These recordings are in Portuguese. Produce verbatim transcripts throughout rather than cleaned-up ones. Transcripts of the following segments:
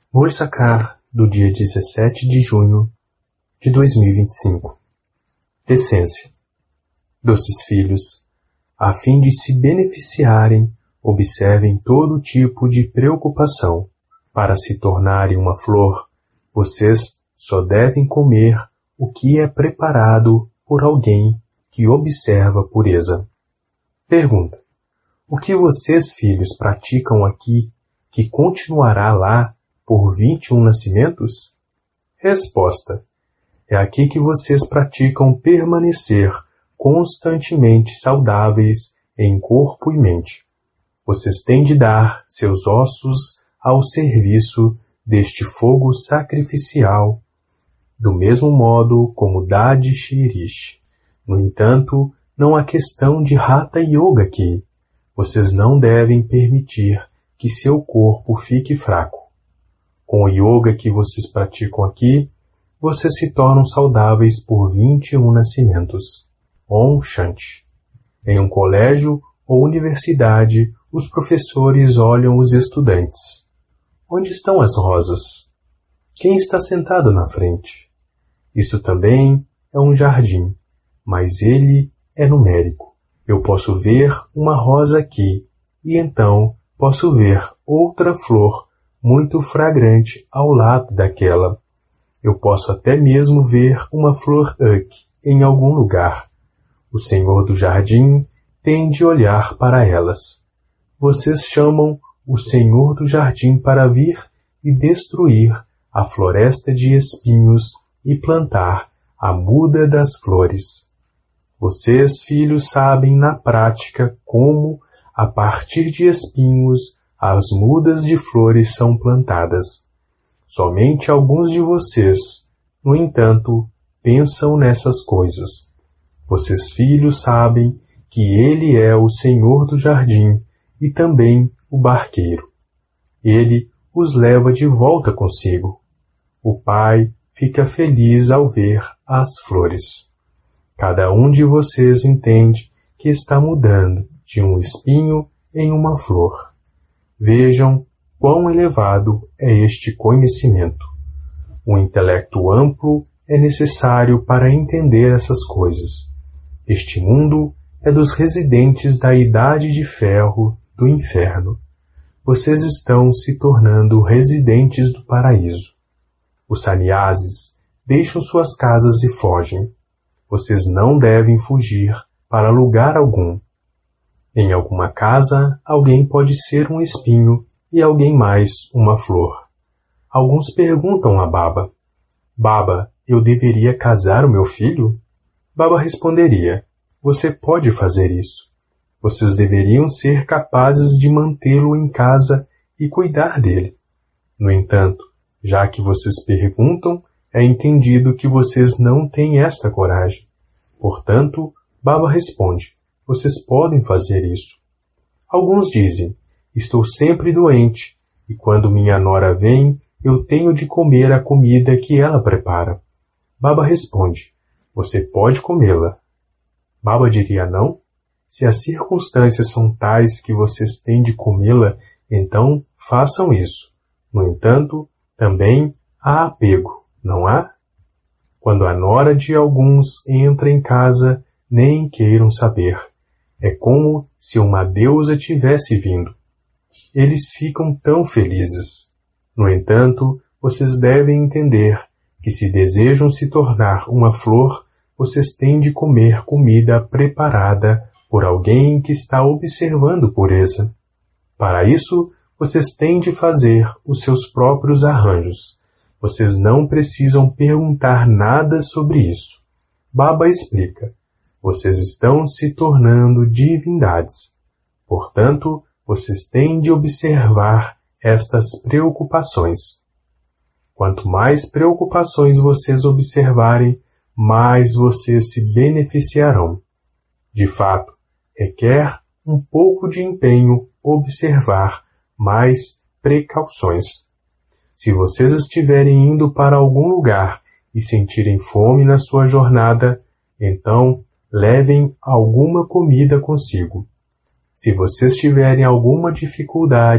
Mursakar, do dia dezessete de junho de dois mil e vinte e cinco. Essência. Doces filhos, a fim de se beneficiarem, observem todo tipo de preocupação. Para se tornarem uma flor, vocês só devem comer o que é preparado por alguém que observa a pureza. Pergunta: o que vocês, filhos, praticam aqui que continuará lá por vinte e um nascimentos? Resposta: é aqui que vocês praticam permanecer constantemente saudáveis em corpo e mente. Vocês têm de dar seus ossos ao serviço deste fogo sacrificial, do mesmo modo como Dadi Shirish. No entanto, não há questão de Hatha Yoga aqui. Vocês não devem permitir que seu corpo fique fraco. Com o yoga que vocês praticam aqui, vocês se tornam saudáveis por vinte e um nascimentos. Om Shanti. Em um colégio ou universidade, os professores olham os estudantes. Onde estão as rosas? Quem está sentado na frente? Isso também é um jardim, mas ele é numérico. Eu posso ver uma rosa aqui, e então posso ver outra flor muito fragrante ao lado daquela. Eu posso até mesmo ver uma flor aqui em algum lugar. O Senhor do Jardim tem de olhar para elas. Vocês chamam o Senhor do Jardim para vir e destruir a floresta de espinhos e plantar a muda das flores. Vocês, filhos, sabem na prática como, a partir de espinhos, as mudas de flores são plantadas. Somente alguns de vocês, no entanto, pensam nessas coisas. Vocês, filhos, sabem que Ele é o Senhor do Jardim e também o barqueiro. Ele os leva de volta consigo. O Pai fica feliz ao ver as flores. Cada um de vocês entende que está mudando de um espinho em uma flor. Vejam quão elevado é este conhecimento. Um intelecto amplo é necessário para entender essas coisas. Este mundo é dos residentes da Idade de Ferro do inferno. Vocês estão se tornando residentes do paraíso. Os sannyasis deixam suas casas e fogem. Vocês não devem fugir para lugar algum. Em alguma casa, alguém pode ser um espinho e alguém mais uma flor. Alguns perguntam a Baba: Baba, eu deveria casar o meu filho? Baba responderia: você pode fazer isso. Vocês deveriam ser capazes de mantê-lo em casa e cuidar dele. No entanto, já que vocês perguntam, é entendido que vocês não têm esta coragem. Portanto, Baba responde: vocês podem fazer isso. Alguns dizem: estou sempre doente, e quando minha nora vem, eu tenho de comer a comida que ela prepara. Baba responde: você pode comê-la. Baba diria não? Se as circunstâncias são tais que vocês têm de comê-la, então façam isso. No entanto, também há apego, não há? Quando a nora de alguns entra em casa, nem queiram saber. É como se uma deusa tivesse vindo. Eles ficam tão felizes. No entanto, vocês devem entender que se desejam se tornar uma flor, vocês têm de comer comida preparada por alguém que está observando pureza. Para isso, vocês têm de fazer os seus próprios arranjos. Vocês não precisam perguntar nada sobre isso. Baba explica: vocês estão se tornando divindades. Portanto, vocês têm de observar estas preocupações. Quanto mais preocupações vocês observarem, mais vocês se beneficiarão. De fato, requer um pouco de empenho observar mais precauções. Se vocês estiverem indo para algum lugar e sentirem fome na sua jornada, então levem alguma comida consigo. Se vocês tiverem alguma dificuldade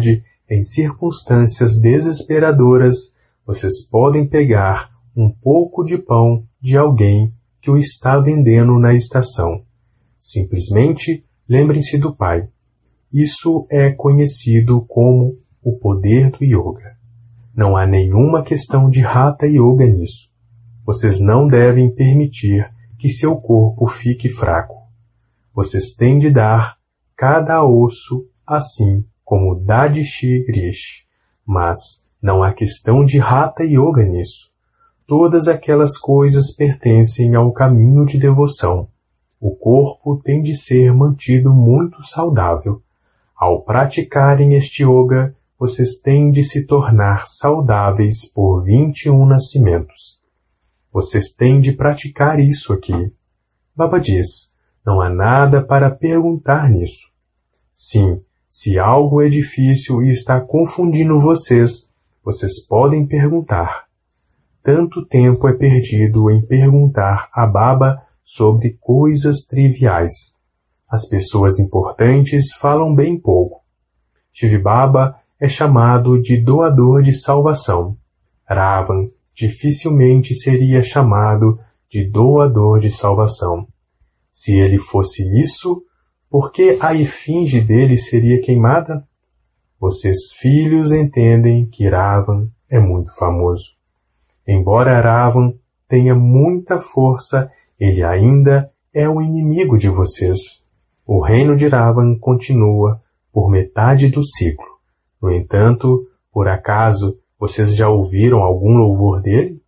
em circunstâncias desesperadoras, vocês podem pegar um pouco de pão de alguém que o está vendendo na estação. Simplesmente lembrem-se do Pai. Isso é conhecido como o poder do yoga. Não há nenhuma questão de hatha yoga nisso. Vocês não devem permitir que seu corpo fique fraco. Vocês têm de dar cada osso assim como Dadishi Rishi, mas não há questão de hatha yoga nisso. Todas aquelas coisas pertencem ao caminho de devoção. O corpo tem de ser mantido muito saudável. Ao praticarem este yoga, vocês têm de se tornar saudáveis por vinte e um nascimentos. Vocês têm de praticar isso aqui. Baba diz, não há nada para perguntar nisso. Sim, se algo é difícil e está confundindo vocês, vocês podem perguntar. Tanto tempo é perdido em perguntar a Baba sobre coisas triviais. As pessoas importantes falam bem pouco. Shiv Baba é chamado de doador de salvação. Ravan dificilmente seria chamado de doador de salvação. Se ele fosse isso, por que a efígie dele seria queimada? Vocês filhos entendem que Ravan é muito famoso. Embora Ravan tenha muita força, ele ainda é o inimigo de vocês. O reino de Ravan continua por metade do ciclo. No entanto, por acaso, vocês já ouviram algum louvor dele?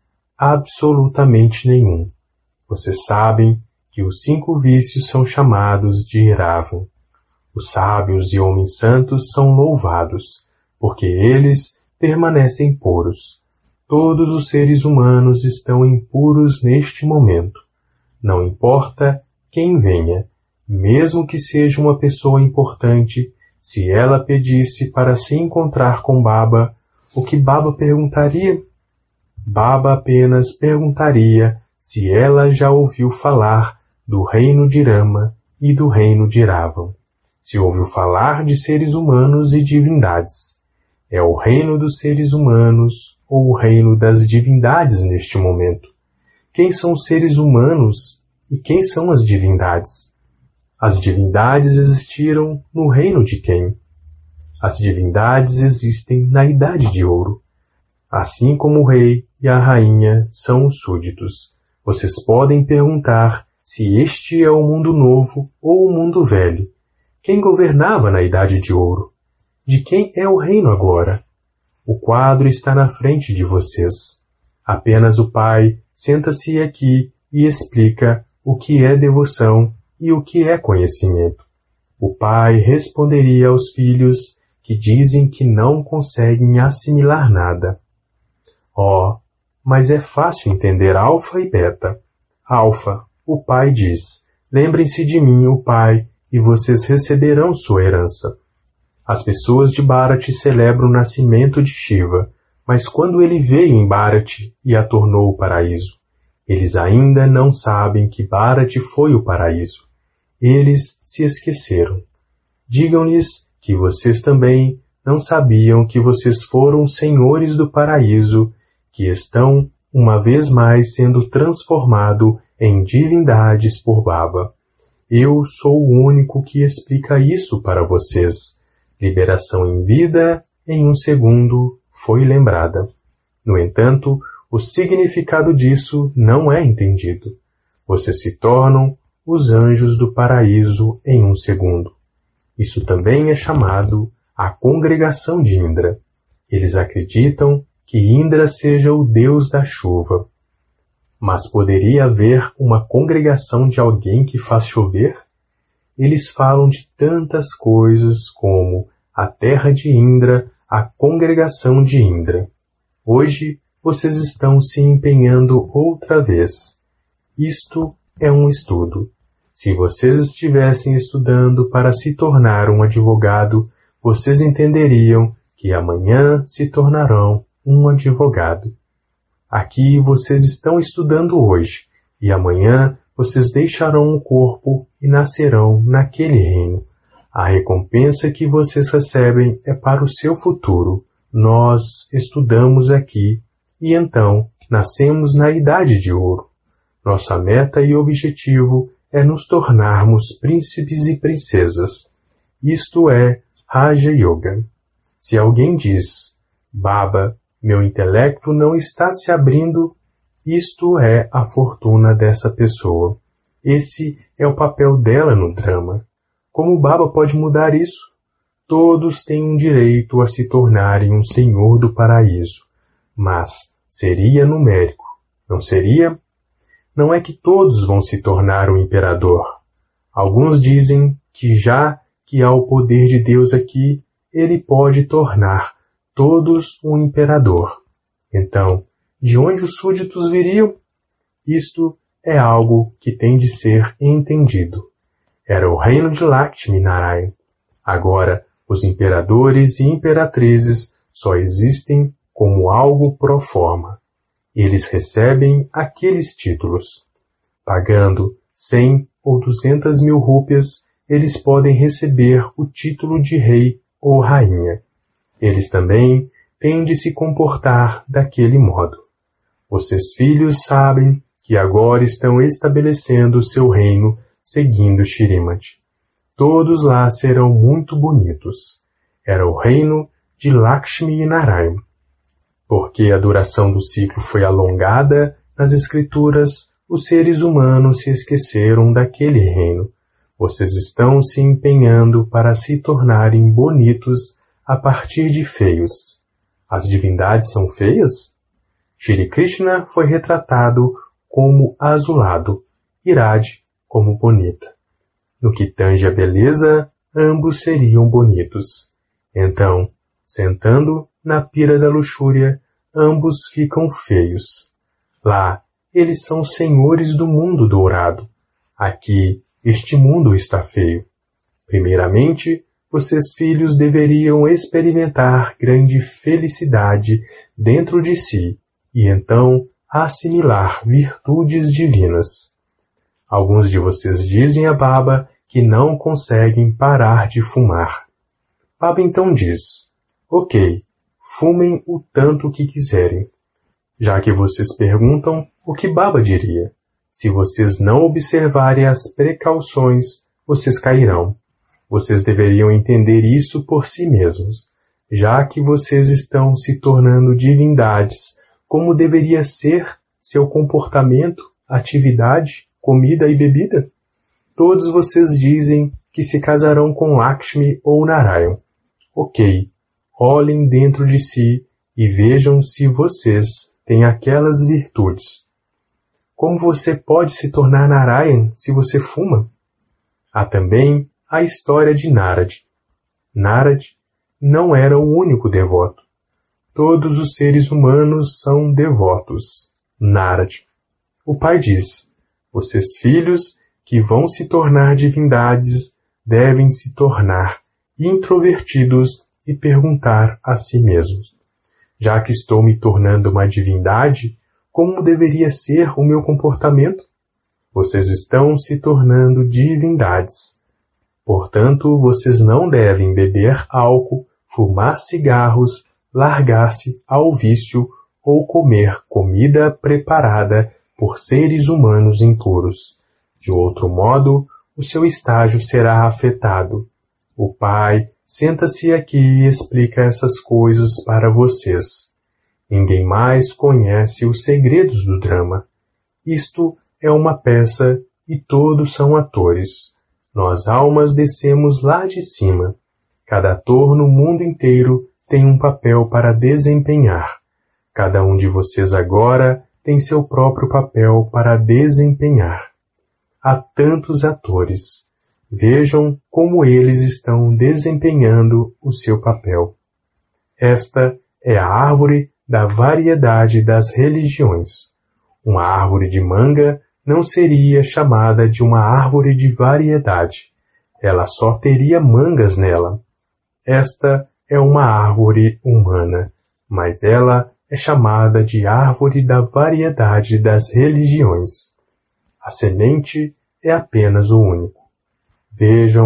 Absolutamente nenhum. Vocês sabem que os cinco vícios são chamados de Ravan. Os sábios e homens santos são louvados, porque eles permanecem puros. Todos os seres humanos estão impuros neste momento. Não importa quem venha, mesmo que seja uma pessoa importante, se ela pedisse para se encontrar com Baba, o que Baba perguntaria? Baba apenas perguntaria se ela já ouviu falar do reino de Rama e do reino de Ravan. Se ouviu falar de seres humanos e divindades. É o reino dos seres humanos ou o reino das divindades neste momento? Quem são os seres humanos e quem são as divindades? As divindades existiram no reino de quem? As divindades existem na Idade de Ouro. Assim como o rei e a rainha são os súditos. Vocês podem perguntar se este é o mundo novo ou o mundo velho. Quem governava na Idade de Ouro? De quem é o reino agora? O quadro está na frente de vocês. Apenas o Pai senta-se aqui e explica o que é devoção e o que é conhecimento. O Pai responderia aos filhos que dizem que não conseguem assimilar nada. Oh, mas é fácil entender alfa e beta. Alfa, o Pai diz, lembrem-se de mim, o Pai, e vocês receberão sua herança. As pessoas de Bharati celebram o nascimento de Shiva, mas quando ele veio em Bharati e a tornou o paraíso, eles ainda não sabem que Bharati foi o paraíso. Eles se esqueceram. Digam-lhes que vocês também não sabiam que vocês foram senhores do paraíso, que estão, uma vez mais, sendo transformados em divindades por Baba. Eu sou o único que explica isso para vocês. Liberação em vida, em um segundo, foi lembrada. No entanto, o significado disso não é entendido. Vocês se tornam os anjos do paraíso em um segundo. Isso também é chamado a congregação de Indra. Eles acreditam que Indra seja o deus da chuva. Mas poderia haver uma congregação de alguém que faz chover? Eles falam de tantas coisas como a terra de Indra, a congregação de Indra. Hoje, vocês estão se empenhando outra vez. Isto é um estudo. Se vocês estivessem estudando para se tornar um advogado, vocês entenderiam que amanhã se tornarão um advogado. Aqui vocês estão estudando hoje, e amanhã vocês deixarão o corpo e nascerão naquele reino. A recompensa que vocês recebem é para o seu futuro. Nós estudamos aqui e então nascemos na Idade de Ouro. Nossa meta e objetivo é nos tornarmos príncipes e princesas. Isto é Raja Yoga. Se alguém diz, Baba, meu intelecto não está se abrindo, isto é a fortuna dessa pessoa. Esse é o papel dela no drama. Como o Baba pode mudar isso? Todos têm um direito a se tornarem um senhor do paraíso. Mas seria numérico, não seria? Não é que todos vão se tornar um imperador. Alguns dizem que já que há o poder de Deus aqui, ele pode tornar todos um imperador. Então, de onde os súditos viriam? Isto é algo que tem de ser entendido. Era o reino de Lakshmi Narayan. Agora, os imperadores e imperatrizes só existem como algo pro forma. Eles recebem aqueles títulos. Pagando cem ou duzentas mil rúpias, eles podem receber o título de rei ou rainha. Eles também têm de se comportar daquele modo. Vocês filhos sabem que agora estão estabelecendo seu reino seguindo Shrimati. Todos lá serão muito bonitos. Era o reino de Lakshmi Narayan. Porque a duração do ciclo foi alongada nas escrituras, os seres humanos se esqueceram daquele reino. Vocês estão se empenhando para se tornarem bonitos a partir de feios. As divindades são feias? Shri Krishna foi retratado como azulado, Irade como bonita. No que tange a beleza, ambos seriam bonitos. Então, sentando na pira da luxúria, ambos ficam feios. Lá, eles são senhores do mundo dourado. Aqui, este mundo está feio. Primeiramente, vocês filhos deveriam experimentar grande felicidade dentro de si e então assimilar virtudes divinas. Alguns de vocês dizem a Baba que não conseguem parar de fumar. Baba então diz, ok, fumem o tanto que quiserem. Já que vocês perguntam, o que Baba diria? Se vocês não observarem as precauções, vocês cairão. Vocês deveriam entender isso por si mesmos. Já que vocês estão se tornando divindades, como deveria ser seu comportamento, atividade, comida e bebida? Todos vocês dizem que se casarão com Lakshmi ou Narayan. Ok, olhem dentro de si e vejam se vocês têm aquelas virtudes. Como você pode se tornar Narayan se você fuma? Há também a história de Narad. Narad não era o único devoto. Todos os seres humanos são devotos. Narad. O pai diz, vocês filhos que vão se tornar divindades devem se tornar introvertidos e perguntar a si mesmos. Já que estou me tornando uma divindade, como deveria ser o meu comportamento? Vocês estão se tornando divindades. Portanto, vocês não devem beber álcool, fumar cigarros, largar-se ao vício ou comer comida preparada por seres humanos impuros. De outro modo, o seu estágio será afetado. O pai senta-se aqui e explica essas coisas para vocês. Ninguém mais conhece os segredos do drama. Isto é uma peça e todos são atores. Nós almas descemos lá de cima. Cada ator no mundo inteiro tem um papel para desempenhar. Cada um de vocês agora tem seu próprio papel para desempenhar. Há tantos atores. Vejam como eles estão desempenhando o seu papel. Esta é a árvore da variedade das religiões. Uma árvore de manga não seria chamada de uma árvore de variedade. Ela só teria mangas nela. Esta é uma árvore humana, mas ela é chamada de árvore da variedade das religiões. A semente é apenas o único. Vejam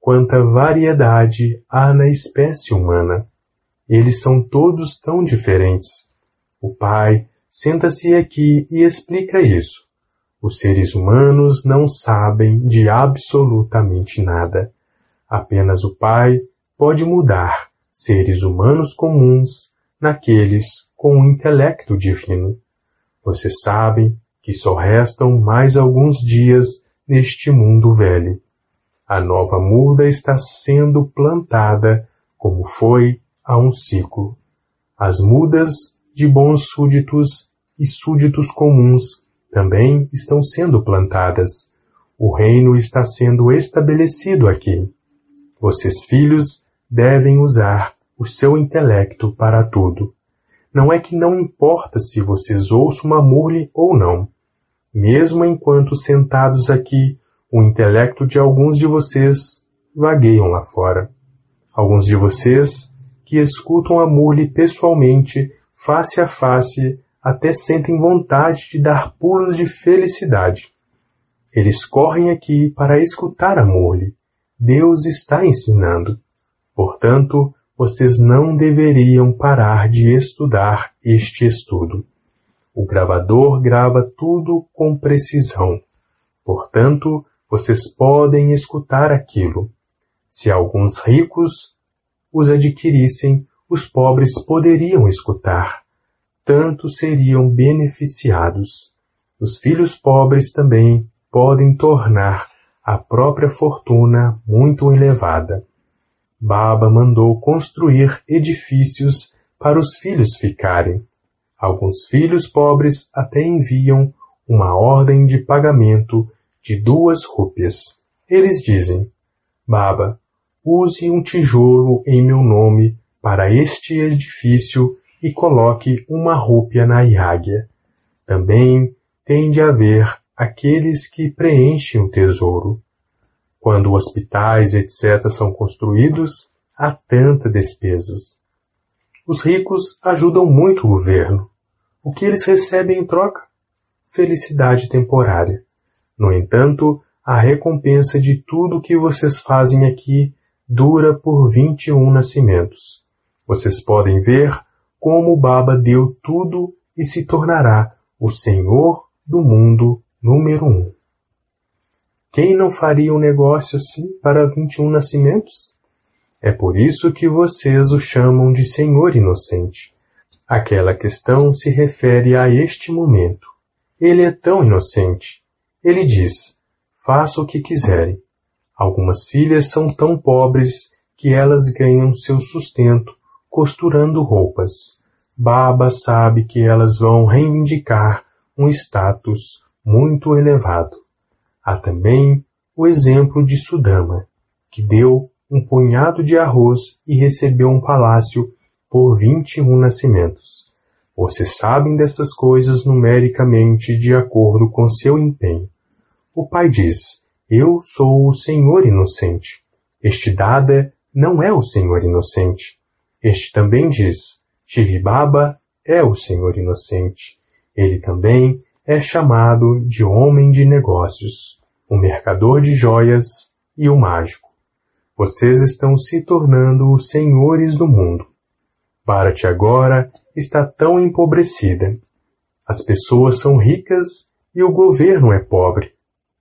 quanta variedade há na espécie humana. Eles são todos tão diferentes. O pai senta-se aqui e explica isso. Os seres humanos não sabem de absolutamente nada. Apenas o pai pode mudar seres humanos comuns naqueles com o intelecto divino. Vocês sabem que só restam mais alguns dias neste mundo velho. A nova muda está sendo plantada como foi há um ciclo. As mudas de bons súditos e súditos comuns também estão sendo plantadas. O reino está sendo estabelecido aqui. Vocês, filhos, devem usar o seu intelecto para tudo. Não é que não importa se vocês ouçam uma murle ou não. Mesmo enquanto sentados aqui, o intelecto de alguns de vocês vagueiam lá fora. Alguns de vocês que escutam a murle pessoalmente, face a face, até sentem vontade de dar pulos de felicidade. Eles correm aqui para escutar a murle. Deus está ensinando. Portanto, vocês não deveriam parar de estudar este estudo. O gravador grava tudo com precisão. Portanto, vocês podem escutar aquilo. Se alguns ricos os adquirissem, os pobres poderiam escutar. Tanto seriam beneficiados. Os filhos pobres também podem tornar a própria fortuna muito elevada. Baba mandou construir edifícios para os filhos ficarem. Alguns filhos pobres até enviam uma ordem de pagamento de duas rúpias. Eles dizem: Baba, use um tijolo em meu nome para este edifício e coloque uma rúpia na águia. Também tem de haver aqueles que preenchem o tesouro. Quando hospitais, etcétera são construídos, há tanta despesas. Os ricos ajudam muito o governo. O que eles recebem em troca? Felicidade temporária. No entanto, a recompensa de tudo que vocês fazem aqui dura por vinte e um nascimentos. Vocês podem ver como Baba deu tudo e se tornará o Senhor do mundo número um. Quem não faria um negócio assim para vinte e um nascimentos? É por isso que vocês o chamam de Senhor Inocente. Aquela questão se refere a este momento. Ele é tão inocente. Ele diz: faça o que quiserem. Algumas filhas são tão pobres que elas ganham seu sustento costurando roupas. Baba sabe que elas vão reivindicar um status muito elevado. Há também o exemplo de Sudama, que deu um punhado de arroz e recebeu um palácio por vinte e um nascimentos. Vocês sabem dessas coisas numericamente de acordo com seu empenho. O pai diz: eu sou o Senhor Inocente. Este Dada não é o Senhor Inocente. Este também diz: Shiv Baba é o Senhor Inocente. Ele também é chamado de homem de negócios, o mercador de joias e o mágico. Vocês estão se tornando os senhores do mundo. Bharati agora está tão empobrecida. As pessoas são ricas e o governo é pobre.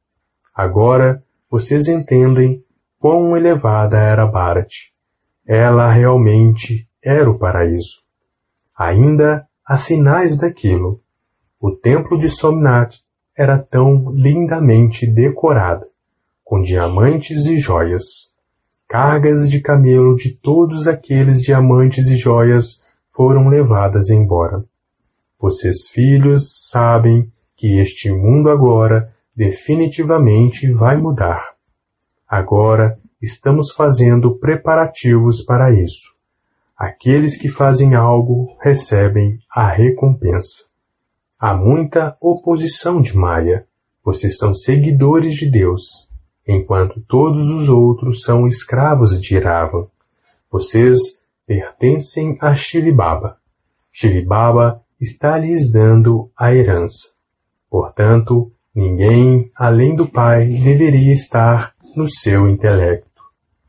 Agora vocês entendem quão elevada era Bharati. Ela realmente era o paraíso. Ainda há sinais daquilo. O templo de Somnath era tão lindamente decorado, com diamantes e joias. Cargas de camelo de todos aqueles diamantes e joias foram levadas embora. Vocês, filhos, sabem que este mundo agora definitivamente vai mudar. Agora estamos fazendo preparativos para isso. Aqueles que fazem algo recebem a recompensa. Há muita oposição de Maya. Vocês são seguidores de Deus, enquanto todos os outros são escravos de Ravan. Vocês pertencem a Shiv Baba. Shiv Baba está lhes dando a herança. Portanto, ninguém, além do Pai, deveria estar no seu intelecto.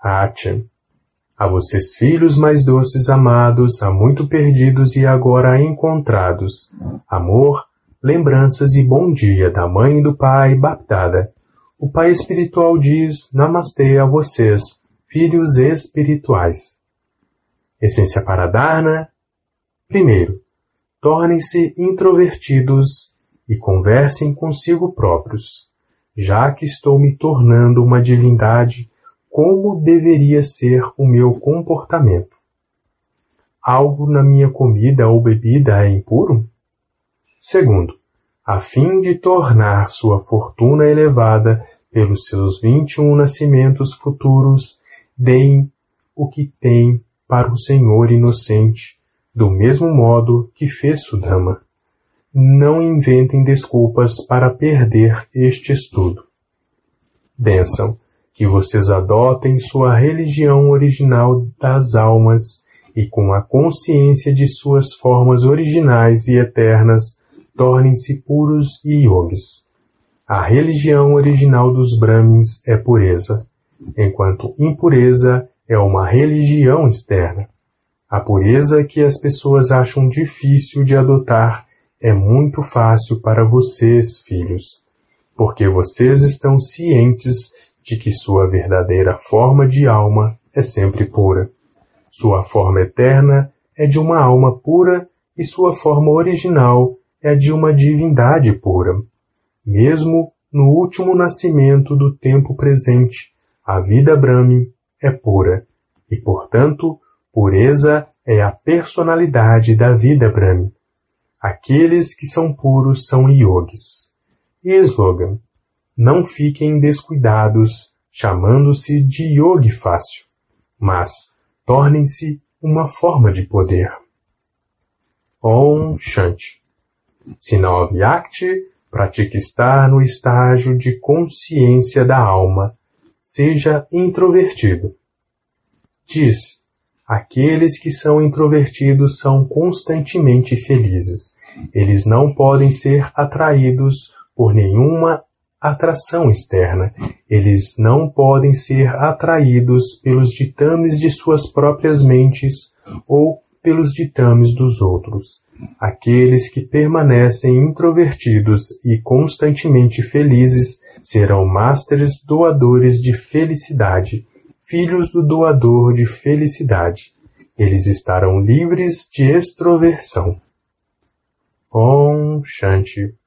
Achan. A vocês, filhos mais doces, amados, há muito perdidos e agora encontrados, amor, lembranças e bom dia da mãe e do pai Baptada. O pai espiritual diz Namastê a vocês, filhos espirituais. Essência para Dharna. Primeiro, tornem-se introvertidos e conversem consigo próprios. Já que estou me tornando uma divindade, como deveria ser o meu comportamento? Algo na minha comida ou bebida é impuro? Segundo, a fim de tornar sua fortuna elevada pelos seus vinte e um nascimentos futuros, deem o que têm para o Senhor inocente, do mesmo modo que fez Sudama. Não inventem desculpas para perder este estudo. Bênção, que vocês adotem sua religião original das almas e com a consciência de suas formas originais e eternas, tornem-se puros e yogis. A religião original dos Brahmins é pureza, enquanto impureza é uma religião externa. A pureza que as pessoas acham difícil de adotar é muito fácil para vocês, filhos, porque vocês estão cientes de que sua verdadeira forma de alma é sempre pura. Sua forma eterna é de uma alma pura e sua forma original é a de uma divindade pura. Mesmo no último nascimento do tempo presente, a vida Brahmin é pura e, portanto, pureza é a personalidade da vida Brahmin. Aqueles que são puros são yogis. E slogan: não fiquem descuidados, chamando-se de yogi fácil, mas tornem-se uma forma de poder. Om Shanti. Sinal Avyakti pratica estar no estágio de consciência da alma. Seja introvertido. Diz, aqueles que são introvertidos são constantemente felizes. Eles não podem ser atraídos por nenhuma atração externa. Eles não podem ser atraídos pelos ditames de suas próprias mentes ou pelos ditames dos outros. Aqueles que permanecem introvertidos e constantemente felizes serão masters doadores de felicidade, filhos do doador de felicidade. Eles estarão livres de extroversão. Om Shanti.